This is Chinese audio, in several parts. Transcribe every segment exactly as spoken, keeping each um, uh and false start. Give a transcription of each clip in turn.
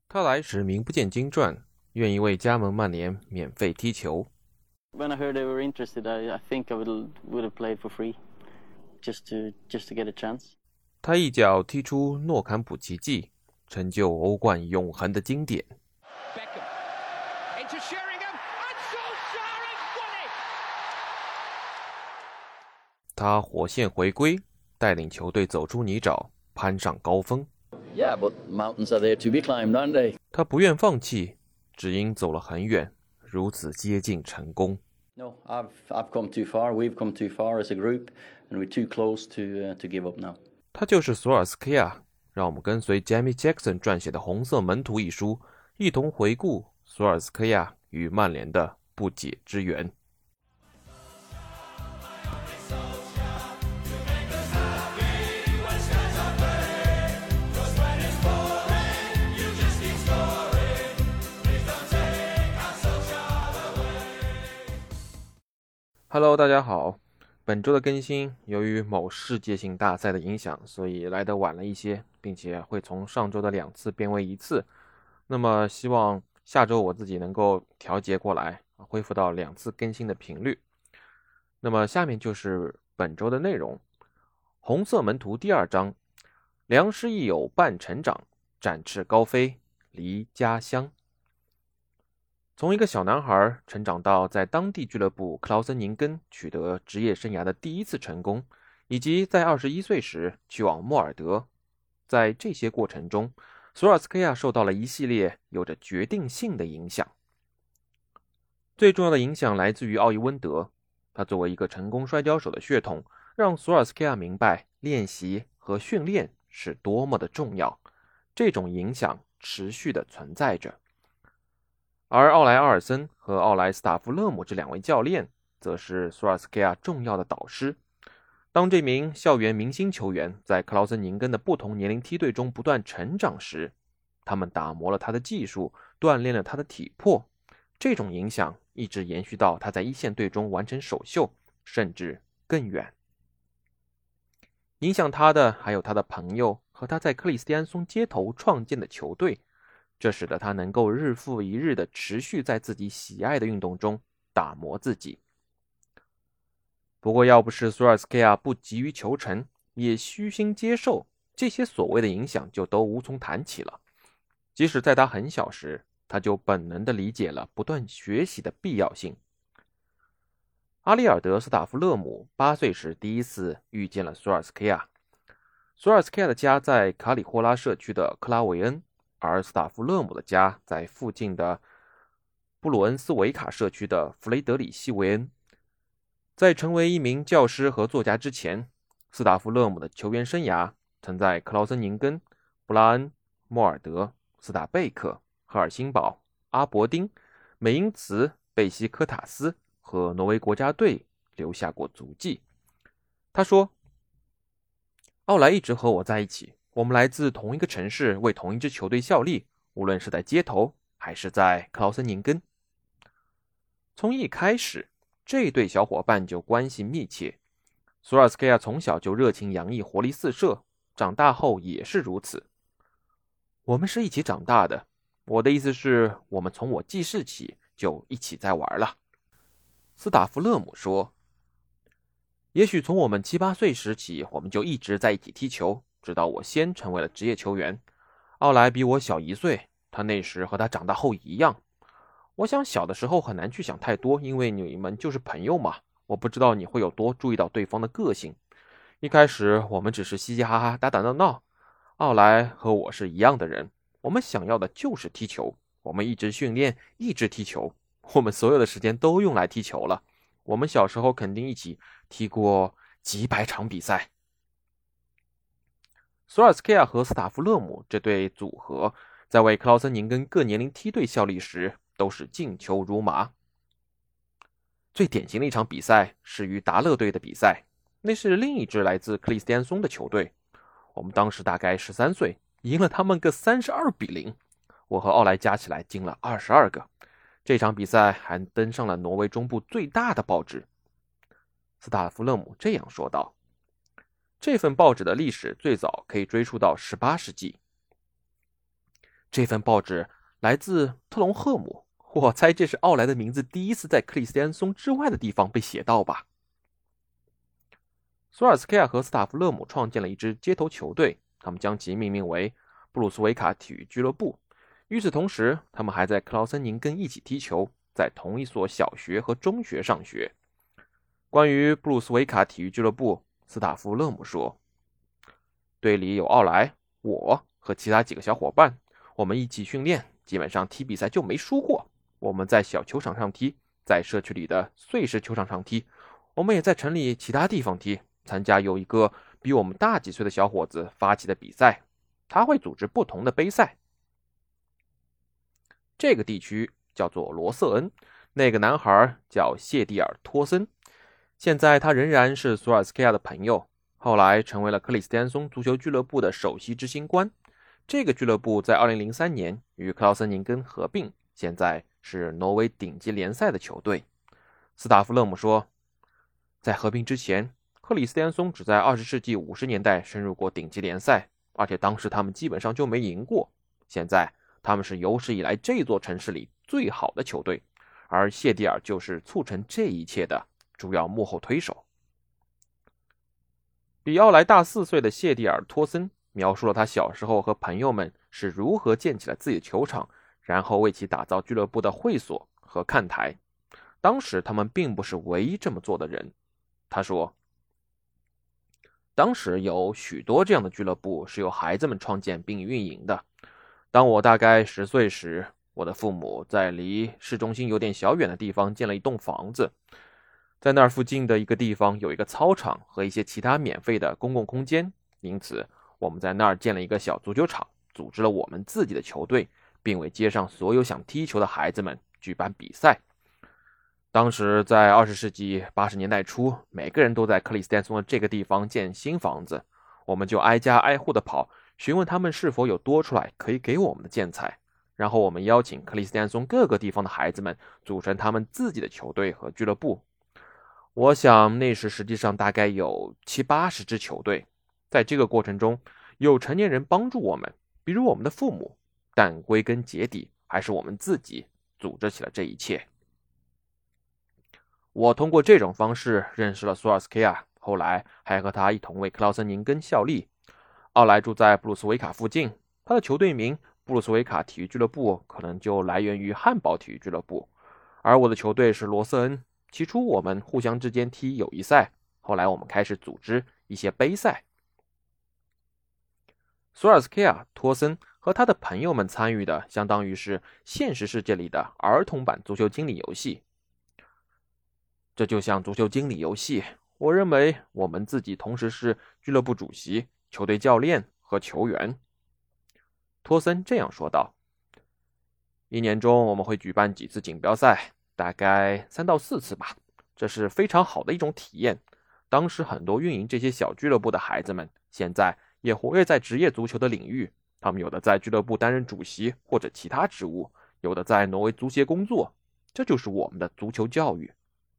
他来时名不见经传，愿意为加盟曼联免费踢球。 When I heard they were interested, I, I think I would would have played for free, just to just to get a chance. 他一脚踢出诺坎普奇迹，成就欧冠永恒的经典。 Beckham into Sheringham, and Solskjaer has won it. 他火线回归，带领球队走出泥沼，攀上高峰。 Yeah, but mountains are there to be climbed, aren't they? 他不愿放弃，只因走了很远，如此接近成功。 No, I've I've come too far. We've come too far as a group, and we're too close to uh, to give up now. 他就是索尔斯克亚，让我们跟随 Jamie Jackson 撰写的《红色门徒》一书，一同回顾索尔斯克亚与曼联的不解之缘。Hello， 大家好。本周的更新由于某世界性大赛的影响，所以来得晚了一些，并且会从上周的两次变为一次。那么希望下周我自己能够调节过来，恢复到两次更新的频率。那么下面就是本周的内容。红色门徒第二章，良师益友伴成长，展翅高飞离家乡。从一个小男孩成长到在当地俱乐部克劳森宁根取得职业生涯的第一次成功，以及在二十一岁时去往莫尔德，在这些过程中，索尔斯克亚受到了一系列有着决定性的影响。最重要的影响来自于奥伊温德，他作为一个成功摔跤手的血统，让索尔斯克亚明白练习和训练是多么的重要，这种影响持续的存在着。而奥莱·阿尔森和奥莱·斯塔夫勒姆这两位教练则是索尔斯克亚重要的导师。当这名校园明星球员在克劳森宁根的不同年龄梯队中不断成长时，他们打磨了他的技术，锻炼了他的体魄，这种影响一直延续到他在一线队中完成首秀，甚至更远。影响他的还有他的朋友和他在克里斯蒂安松街头创建的球队，这使得他能够日复一日地持续在自己喜爱的运动中打磨自己。不过要不是索尔斯克亚不急于求成，也虚心接受，这些所谓的影响就都无从谈起了。即使在他很小时，他就本能地理解了不断学习的必要性。阿里尔德·斯塔夫勒姆八岁时第一次遇见了索尔斯克亚。索尔斯克亚的家在卡里霍拉社区的克拉维恩，而斯塔夫勒姆的家在附近的布鲁恩斯维卡社区的弗雷德里希维恩。在成为一名教师和作家之前，斯塔夫勒姆的球员生涯曾在克劳森宁根、布拉恩、莫尔德、斯塔贝克、赫尔辛堡、阿伯丁、美因茨、贝西科塔斯和挪威国家队留下过足迹。他说，奥莱一直和我在一起，我们来自同一个城市，为同一支球队效力，无论是在街头还是在克劳森宁根。从一开始，这对小伙伴就关系密切。索尔斯克亚从小就热情洋溢，活力四射，长大后也是如此。我们是一起长大的，我的意思是，我们从我记事起就一起在玩了。斯塔夫勒姆说，也许从我们七八岁时起，我们就一直在一起踢球，直到我先成为了职业球员。奥莱比我小一岁，他那时和他长大后一样。我想小的时候很难去想太多，因为你们就是朋友嘛，我不知道你会有多注意到对方的个性。一开始我们只是嘻嘻哈哈打打闹闹，奥莱和我是一样的人，我们想要的就是踢球，我们一直训练，一直踢球，我们所有的时间都用来踢球了。我们小时候肯定一起踢过几百场比赛。索尔斯克亚和斯塔夫勒姆这对组合在为克劳森宁根各年龄梯队效力时都是进球如麻。最典型的一场比赛是与达勒队的比赛，那是另一支来自克里斯蒂安松的球队。我们当时大概十三岁，赢了他们个三十二比零。我和奥莱加起来进了二十二个。这场比赛还登上了挪威中部最大的报纸。斯塔夫勒姆这样说道。这份报纸的历史最早可以追溯到十八世纪。 这份报纸来自特隆赫姆，我猜这是奥莱的名字第一次在克里斯蒂安松之外的地方被写到吧。索尔斯克亚和斯塔夫勒姆创建了一支街头球队，他们将其命名为布鲁斯维卡体育俱乐部。与此同时，他们还在克劳森宁根一起踢球，在同一所小学和中学上学。关于布鲁斯维卡体育俱乐部，斯塔夫勒姆说，队里有奥莱、我和其他几个小伙伴，我们一起训练，基本上踢比赛就没输过。我们在小球场上踢，在社区里的碎石球场上踢，我们也在城里其他地方踢，参加有一个比我们大几岁的小伙子发起的比赛，他会组织不同的杯赛。这个地区叫做罗瑟恩，那个男孩叫谢蒂尔·托森，现在他仍然是索尔斯克亚的朋友，后来成为了克里斯蒂安松足球俱乐部的首席执行官。这个俱乐部在二零零三年与克劳森宁根合并，现在是挪威顶级联赛的球队。斯塔夫勒姆说，在合并之前，克里斯蒂安松只在二十世纪五十年代深入过顶级联赛，而且当时他们基本上就没赢过。现在他们是有史以来这座城市里最好的球队，而谢蒂尔就是促成这一切的主要幕后推手。比奥莱大四岁的谢蒂尔·托森描述了他小时候和朋友们是如何建起了自己的球场，然后为其打造俱乐部的会所和看台。当时他们并不是唯一这么做的人。他说，当时有许多这样的俱乐部是由孩子们创建并运营的。当我大概十岁时，我的父母在离市中心有点小远的地方建了一栋房子，在那儿附近的一个地方有一个操场和一些其他免费的公共空间，因此我们在那儿建了一个小足球场，组织了我们自己的球队，并为街上所有想踢球的孩子们举办比赛。当时在二十世纪八十年代初，每个人都在克里斯蒂安松的这个地方建新房子，我们就挨家挨户的跑，询问他们是否有多出来可以给我们的建材，然后我们邀请克里斯蒂安松各个地方的孩子们组成他们自己的球队和俱乐部。我想那时实际上大概有七八十支球队。在这个过程中，有成年人帮助我们，比如我们的父母，但归根结底还是我们自己组织起了这一切。我通过这种方式认识了索尔斯克亚，后来还和他一同为克劳森宁根效力。奥莱住在布鲁斯维卡附近，他的球队名布鲁斯维卡体育俱乐部可能就来源于汉堡体育俱乐部，而我的球队是罗瑟恩。起初我们互相之间踢友谊赛，后来我们开始组织一些杯赛。索尔斯克亚、托森和他的朋友们参与的相当于是现实世界里的儿童版足球经理游戏。这就像足球经理游戏，我认为我们自己同时是俱乐部主席、球队教练和球员。托森这样说道，一年中我们会举办几次锦标赛，大概三到四次吧，这是非常好的一种体验。当时很多运营这些小俱乐部的孩子们现在也活跃在职业足球的领域，他们有的在俱乐部担任主席或者其他职务，有的在挪威足协工作，这就是我们的足球教育。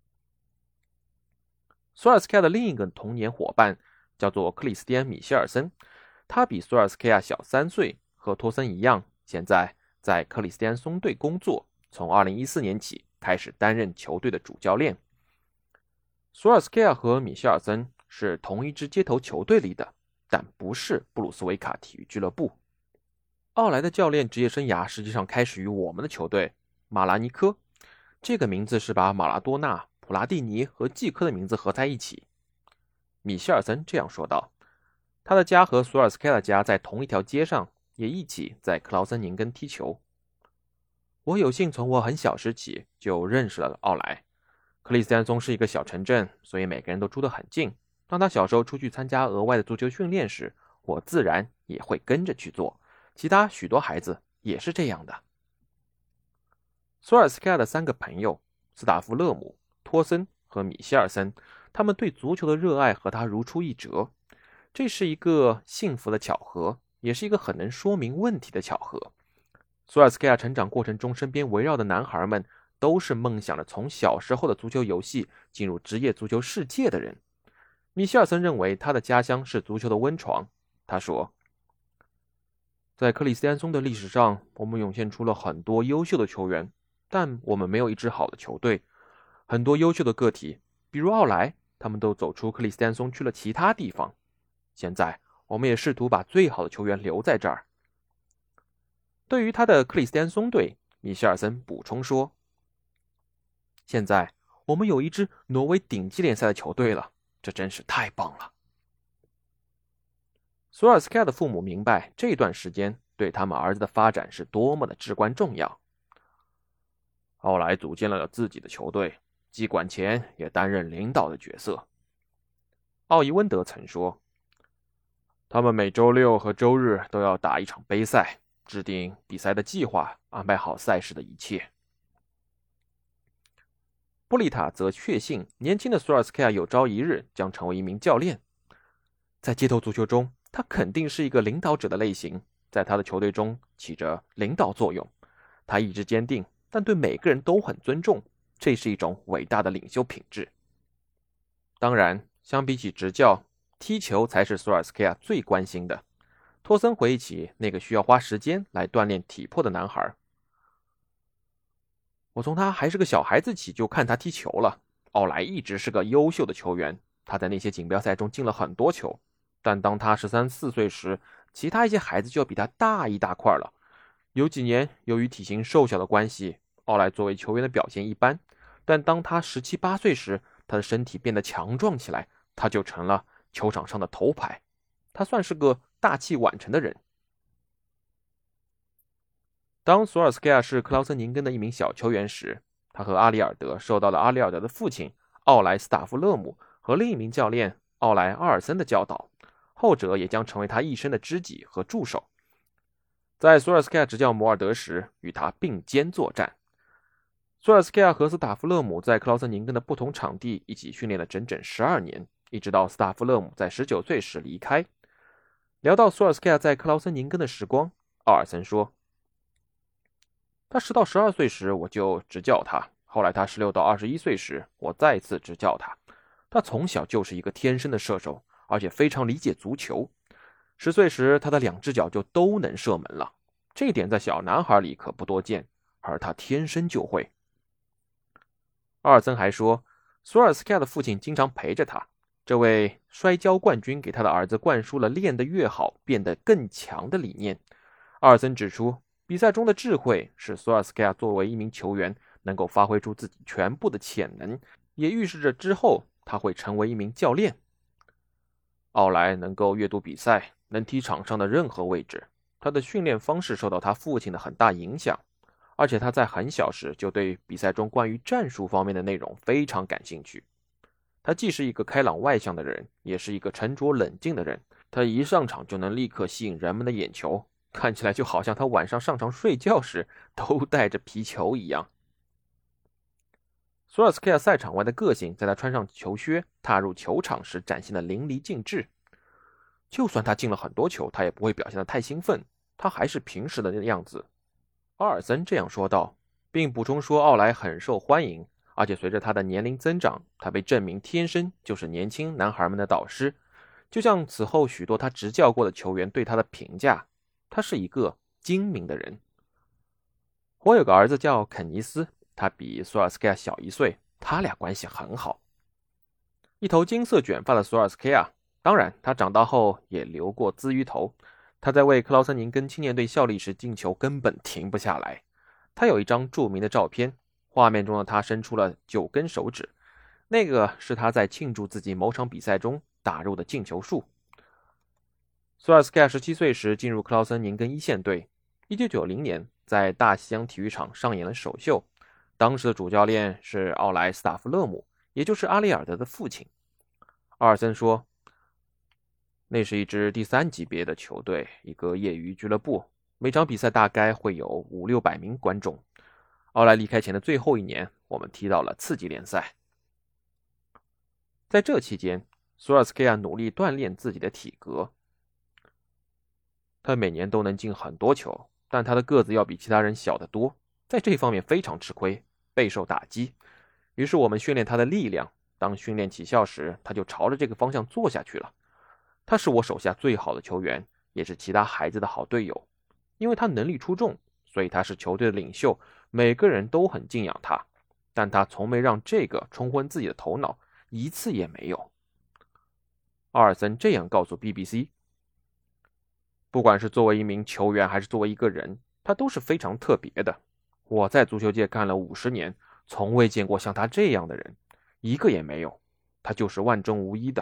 索尔斯克亚的另一个童年伙伴叫做克里斯蒂安·米歇尔森，他比索尔斯克亚小三岁，和托森一样，现在在克里斯蒂安松队工作，从二零一四年起开始担任球队的主教练。索尔斯克亚和米歇尔森是同一支街头球队里的，但不是布鲁斯维卡体育俱乐部。奥莱的教练职业生涯实际上开始于我们的球队马拉尼科，这个名字是把马拉多纳、普拉蒂尼和季科的名字合在一起。米歇尔森这样说道，他的家和索尔斯克亚的家在同一条街上，也一起在克劳森宁根踢球。我有幸从我很小时起就认识了奥莱。克里斯蒂安松是一个小城镇，所以每个人都住得很近。当他小时候出去参加额外的足球训练时，我自然也会跟着去做。其他许多孩子也是这样的。索尔斯克亚的三个朋友斯塔夫勒姆、托森和米歇尔森，他们对足球的热爱和他如出一辙。这是一个幸福的巧合，也是一个很能说明问题的巧合。索尔斯克亚成长过程中身边围绕的男孩们都是梦想着从小时候的足球游戏进入职业足球世界的人。米歇尔森认为他的家乡是足球的温床。他说， 在克里斯蒂安松的历史上，我们涌现出了很多优秀的球员，但我们没有一支好的球队。很多优秀的个体，比如奥莱，他们都走出克里斯蒂安松去了其他地方。现在，我们也试图把最好的球员留在这儿。对于他的克里斯蒂安松队，米歇尔森补充说：“现在我们有一支挪威顶级联赛的球队了，这真是太棒了。”索尔斯克亚的父母明白这段时间对他们儿子的发展是多么的至关重要。奥莱组建了自己的球队，既管钱也担任领导的角色。奥伊温德曾说：“他们每周六和周日都要打一场杯赛，制定比赛的计划，安排好赛事的一切。”布利塔则确信年轻的索尔斯克亚有朝一日将成为一名教练。在街头足球中，他肯定是一个领导者的类型，在他的球队中起着领导作用。他意志坚定，但对每个人都很尊重，这是一种伟大的领袖品质。当然，相比起执教，踢球才是索尔斯克亚最关心的。托森回忆起那个需要花时间来锻炼体魄的男孩：“我从他还是个小孩子起就看他踢球了。奥莱一直是个优秀的球员，他在那些锦标赛中进了很多球。但当他十三四岁时，其他一些孩子就比他大一大块了。有几年，由于体型瘦小的关系，奥莱作为球员的表现一般。但当他十七八岁时，他的身体变得强壮起来，他就成了球场上的头牌。他算是个大器晚成的人。”当索尔斯克亚是克劳森宁根的一名小球员时，他和阿里尔德受到了阿里尔德的父亲奥莱斯塔夫勒姆和另一名教练奥莱阿尔森的教导，后者也将成为他一生的知己和助手。在索尔斯克亚执教摩尔德时，与他并肩作战。索尔斯克亚和斯塔夫勒姆在克劳森宁根的不同场地一起训练了整整十二年，一直到斯塔夫勒姆在十九岁时离开。聊到索尔斯克亚在克劳森宁根的时光，奥尔森说：“他十到十二岁时我就执教他，后来他十六到二十一岁时我再次执教他。他从小就是一个天生的射手，而且非常理解足球。十岁时他的两只脚就都能射门了，这一点在小男孩里可不多见，而他天生就会。”阿尔森还说，索尔斯克亚的父亲经常陪着他，这位摔跤冠军给他的儿子灌输了练得越好变得更强的理念。阿尔森指出，比赛中的智慧使索尔斯克亚作为一名球员能够发挥出自己全部的潜能，也预示着之后他会成为一名教练。奥莱能够阅读比赛，能踢场上的任何位置，他的训练方式受到他父亲的很大影响，而且他在很小时就对比赛中关于战术方面的内容非常感兴趣。他既是一个开朗外向的人，也是一个沉着冷静的人。他一上场就能立刻吸引人们的眼球，看起来就好像他晚上上床睡觉时都带着皮球一样。索尔斯克亚赛场外的个性在他穿上球靴踏入球场时展现得淋漓尽致。就算他进了很多球，他也不会表现得太兴奋，他还是平时的样子。阿尔森这样说道，并补充说奥莱很受欢迎，而且随着他的年龄增长，他被证明天生就是年轻男孩们的导师。就像此后许多他执教过的球员对他的评价，他是一个精明的人。我有个儿子叫肯尼斯，他比索尔斯克亚小一岁，他俩关系很好。一头金色卷发的索尔斯克亚，当然他长大后也留过鲻鱼头。他在为克劳森宁根青年队效力时进球根本停不下来。他有一张著名的照片，画面中的他伸出了九根手指，那个是他在庆祝自己某场比赛中打入的进球数。索尔斯克亚十七岁时进入克劳森宁根一线队，一九九零年在大西洋体育场上演了首秀，当时的主教练是奥莱斯塔夫勒姆，也就是阿里尔德的父亲。阿尔森说，那是一支第三级别的球队，一个业余俱乐部，每场比赛大概会有五六百名观众。奥莱离开前的最后一年，我们踢到了次级联赛。在这期间，索尔斯克亚努力锻炼自己的体格。他每年都能进很多球，但他的个子要比其他人小得多，在这方面非常吃亏，备受打击。于是我们训练他的力量，当训练起效时，他就朝着这个方向做下去了。他是我手下最好的球员，也是其他孩子的好队友。 因为他能力出众，所以他是球队的领袖，每个人都很敬仰他，但他从没让这个冲昏自己的头脑，一次也没有。奥尔森这样告诉 B B C， 不管是作为一名球员还是作为一个人，他都是非常特别的。我在足球界干了五十年，从未见过像他这样的人，一个也没有，他就是万中无一的。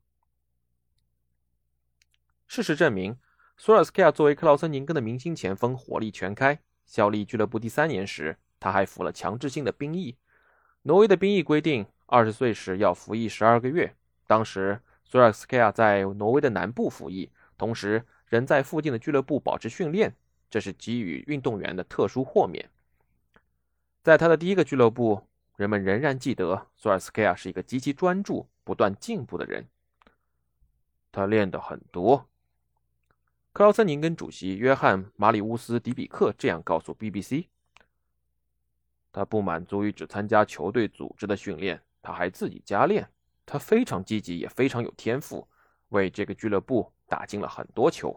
事实证明，索尔斯克亚作为克劳森宁根的明星前锋火力全开，效力俱乐部第三年时，他还服了强制性的兵役。挪威的兵役规定二十岁时要服役十二个月，当时索尔斯克亚在挪威的南部服役，同时仍在附近的俱乐部保持训练，这是给予运动员的特殊豁免。在他的第一个俱乐部，人们仍然记得索尔斯克亚是一个极其专注、不断进步的人。他练得很多。克劳森宁根主席约翰·马里乌斯·迪比克这样告诉 B B C， 他不满足于只参加球队组织的训练，他还自己加练。他非常积极，也非常有天赋，为这个俱乐部打进了很多球。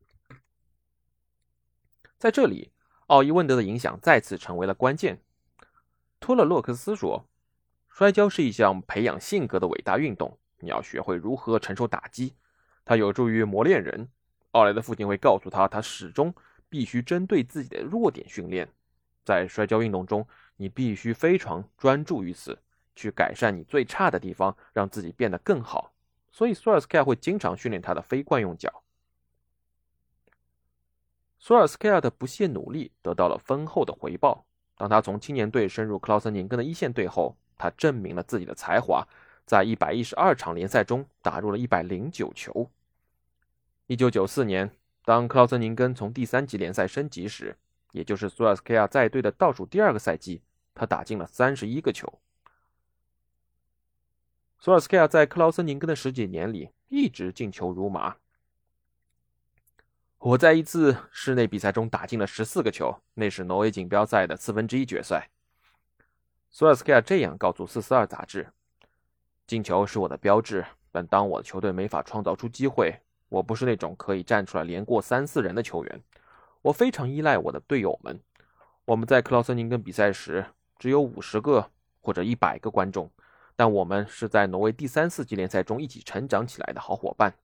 在这里，奥伊温德的影响再次成为了关键。托勒洛克斯说，摔跤是一项培养性格的伟大运动，你要学会如何承受打击，它有助于磨练人。奥莱的父亲会告诉他，他始终必须针对自己的弱点训练。在摔跤运动中，你必须非常专注于此，去改善你最差的地方，让自己变得更好。所以索尔斯克亚会经常训练他的非惯用脚。索尔斯克亚的不懈努力得到了丰厚的回报。当他从青年队升入克劳森宁根的一线队后，他证明了自己的才华，在一百一十二场联赛中打入了一百零九球。一九九四年，当克劳森宁根从第三级联赛升级时，也就是索尔斯克亚在队的倒数第二个赛季，他打进了三十一个球。索尔斯克亚在克劳森宁根的十几年里一直进球如麻。我在一次室内比赛中打进了十四个球，那是挪威锦标赛的四分之一决赛。索尔斯克亚这样告诉四四二杂志，进球是我的标志，但当我的球队没法创造出机会，我不是那种可以站出来连过三四人的球员，我非常依赖我的队友们。我们在克劳森宁根比赛时只有五十个或者一百个观众，但我们是在挪威第三四级联赛中一起成长起来的好伙伴。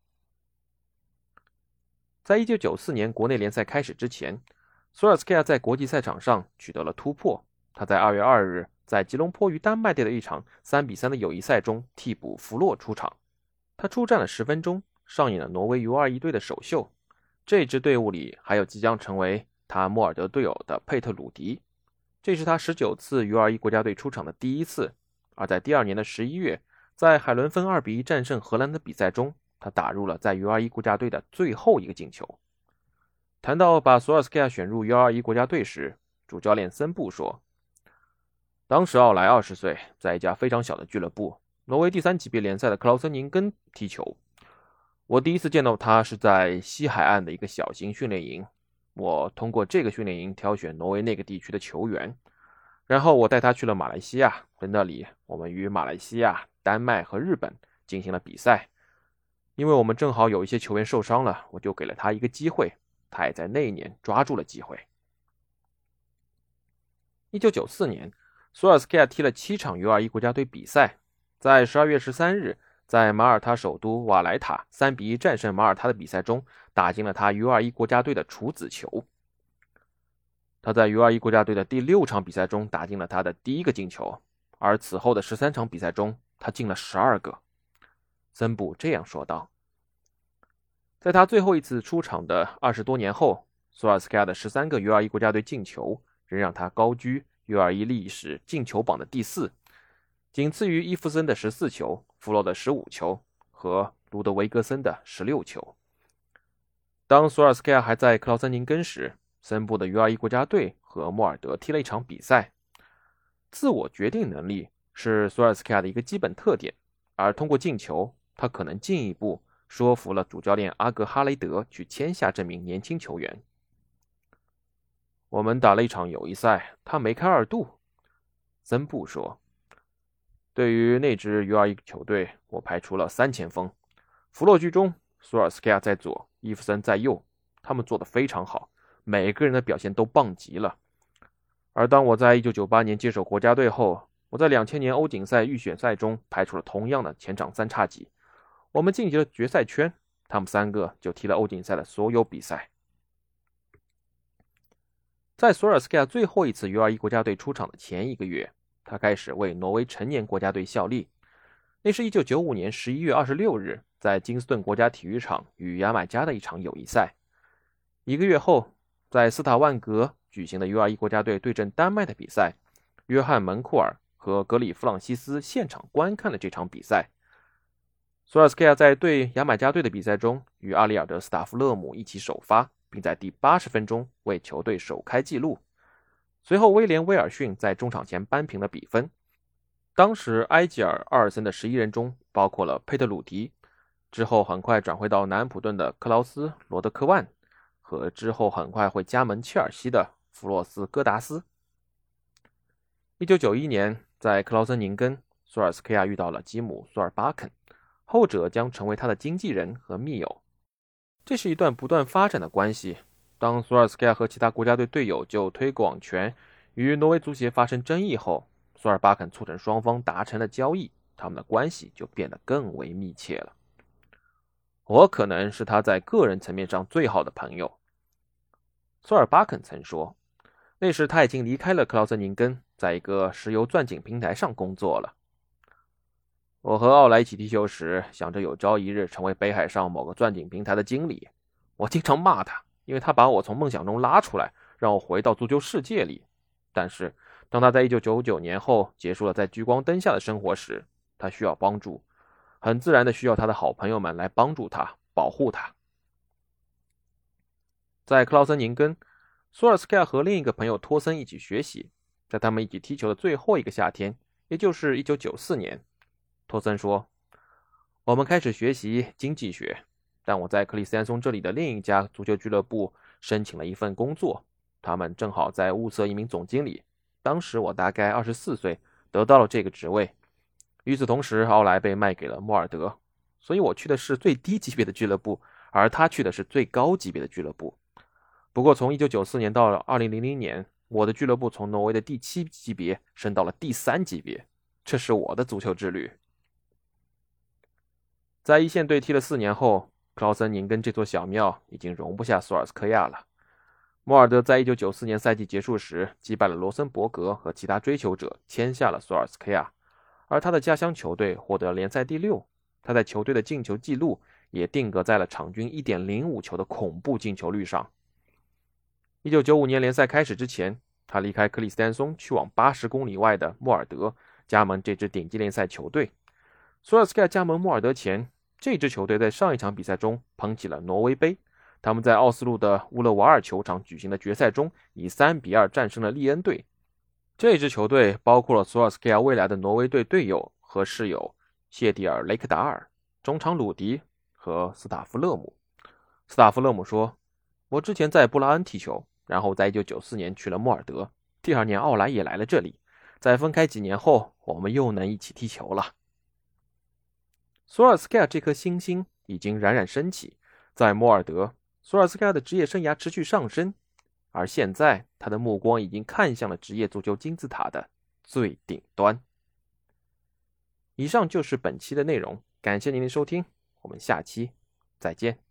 在一九九四年国内联赛开始之前，索尔斯克亚在国际赛场上取得了突破。他在二月二日在吉隆坡与丹麦队的一场三比三的友谊赛中替补弗洛出场，他出战了十分钟，上演了挪威 U 二十一 队的首秀。这支队伍里还有即将成为他莫尔德队友的佩特鲁迪，这是他十九次 U 二十一 国家队出场的第一次。而在第二年的十一月，在海伦芬二比一战胜荷兰的比赛中，他打入了在 U 二十一 国家队的最后一个进球。谈到把索尔斯克亚选入 U 二十一 国家队时，主教练森布说，当时奥莱二十岁，在一家非常小的俱乐部挪威第三级别联赛的克劳森宁根踢球。我第一次见到他是在西海岸的一个小型训练营，我通过这个训练营挑选挪威那个地区的球员，然后我带他去了马来西亚，在那里我们与马来西亚、丹麦和日本进行了比赛。因为我们正好有一些球员受伤了，我就给了他一个机会，他也在那一年抓住了机会。一九九四年，索尔斯克亚踢了七场 U 二十一 国家队比赛，在十二月十三日，在马耳他首都瓦莱塔三比一战胜马耳他的比赛中，打进了他 U 二十一 国家队的处子球。他在 U 二十一 国家队的第六场比赛中打进了他的第一个进球，而此后的十三场比赛中，他进了十二个。森布这样说道。在他最后一次出场的二十多年后，索尔斯克亚的十三个 U 二十一 国家队进球仍让他高居 U 二十一 历史进球榜的第四，仅次于伊夫森的十四球、弗洛的十五球和卢德维格森的十六球。当索尔斯克亚还在克劳森宁根时，森布的 U 二十一 国家队和莫尔德踢了一场比赛。自我决定能力是索尔斯克亚的一个基本特点，而通过进球，他可能进一步说服了主教练阿格哈雷德去签下这名年轻球员。我们打了一场友谊赛，他梅开二度。森布说，对于那支 U 二十一 球队，我排除了三前锋，弗洛居中，索尔斯克亚在左，伊夫森在右，他们做得非常好。 每个人的表现都棒极了。而当我在一九九八年接手国家队后，我在两千年欧锦赛预选赛中排出了同样的前场三叉戟，我们晋级了决赛圈，他们三个就踢了欧锦赛的所有比赛。在索尔斯克亚最后一次 U 二十一 国家队出场的前一个月，他开始为挪威成年国家队效力。那是一九九五年十一月二十六日，在金斯顿国家体育场与牙买加的一场友谊赛。一个月后，在斯塔万格举行的 U 二十一 国家队对阵丹麦的比赛，约翰门库尔和格里弗朗西斯现场观看了这场比赛。索尔斯克亚在对牙买加队的比赛中，与阿里尔德·斯塔夫勒姆一起首发，并在第八十分钟为球队首开纪录。随后，威廉·威尔逊在中场前扳平了比分。当时埃吉尔·阿尔森的十一人中包括了佩特鲁迪，之后很快转会到南安普顿的克劳斯·罗德科万，和之后很快会加盟切尔西的弗洛斯·戈达斯。一九九一年，在克劳森宁根，索尔斯克亚遇到了吉姆·索尔巴肯，后者将成为他的经纪人和密友。这是一段不断发展的关系。当索尔斯克亚和其他国家队队友就推广权与挪威足协发生争议后，索尔巴肯促成双方达成了交易，他们的关系就变得更为密切了。我可能是他在个人层面上最好的朋友，索尔巴肯曾说，那时他已经离开了克劳森宁根，在一个石油钻井平台上工作了。我和奥莱一起踢球时，想着有朝一日成为北海上某个钻井平台的经理。我经常骂他，因为他把我从梦想中拉出来，让我回到足球世界里。但是当他在一九九九年后结束了在聚光灯下的生活时，他需要帮助，很自然的需要他的好朋友们来帮助他，保护他。在克劳森宁根，索尔斯克亚和另一个朋友托森一起学习。在他们一起踢球的最后一个夏天，也就是一九九四年，托森说，我们开始学习经济学，但我在克里斯蒂安松这里的另一家足球俱乐部申请了一份工作，他们正好在物色一名总经理。当时我大概二十四岁，得到了这个职位。与此同时，奥莱被卖给了莫尔德，所以我去的是最低级别的俱乐部，而他去的是最高级别的俱乐部。不过从一九九四年到二零零零年，我的俱乐部从挪威的第七级别升到了第三级别，这是我的足球之旅。在一线队踢了四年后，克劳森宁根这座小庙已经容不下索尔斯克亚了。莫尔德在一九九四年赛季结束时击败了罗森伯格和其他追求者，签下了索尔斯克亚，而他的家乡球队获得联赛第六。他在球队的进球纪录也定格在了场均 一点零五 球的恐怖进球率上。一九九五年联赛开始之前，他离开克里斯蒂安松去往八十公里外的莫尔德，加盟这支顶级联赛球队。索尔斯克亚加盟莫尔德前，这支球队在上一场比赛中捧起了挪威杯。他们在奥斯陆的乌勒瓦尔球场举行的决赛中，以三比二战胜了利恩队。这支球队包括了索尔斯克亚未来的挪威队队友和室友谢蒂尔·雷克达尔、中场鲁迪和斯塔夫勒姆。斯塔夫勒姆说，我之前在布拉恩踢球，然后在一九九四年去了莫尔德，第二年奥莱也来了这里，在分开几年后，我们又能一起踢球了。索尔斯克亚这颗星星已经冉冉升起，在莫尔德，索尔斯克亚的职业生涯持续上升，而现在他的目光已经看向了职业足球金字塔的最顶端。以上就是本期的内容，感谢您的收听，我们下期再见。